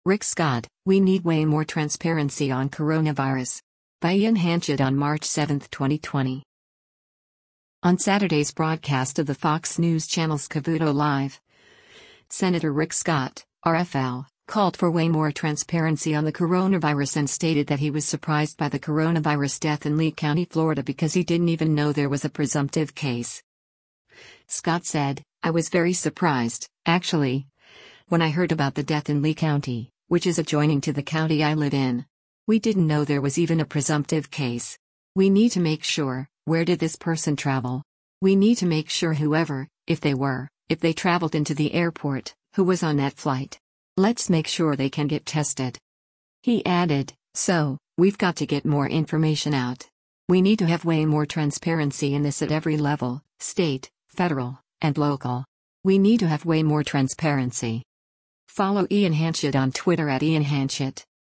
Rick Scott, we need way more transparency on coronavirus. By Ian Hanchett on March 7, 2020. On Saturday's broadcast of the Fox News Channel's Cavuto Live, Senator Rick Scott, RFL, called for way more transparency on the coronavirus and stated that he was surprised by the coronavirus death in Lee County, Florida because he didn't even know there was a presumptive case. Scott said, "I was very surprised, actually, when I heard about the death in Lee County, which is adjoining to the county I live in. We didn't know there was even a presumptive case. We need to make sure, where did this person travel? We need to make sure whoever, if they traveled into the airport, who was on that flight. Let's make sure they can get tested." He added, "So, we've got to get more information out. We need to have way more transparency in this at every level, state, federal, and local. We need to have way more transparency." Follow Ian Hanchett on Twitter at Ian Hanchett.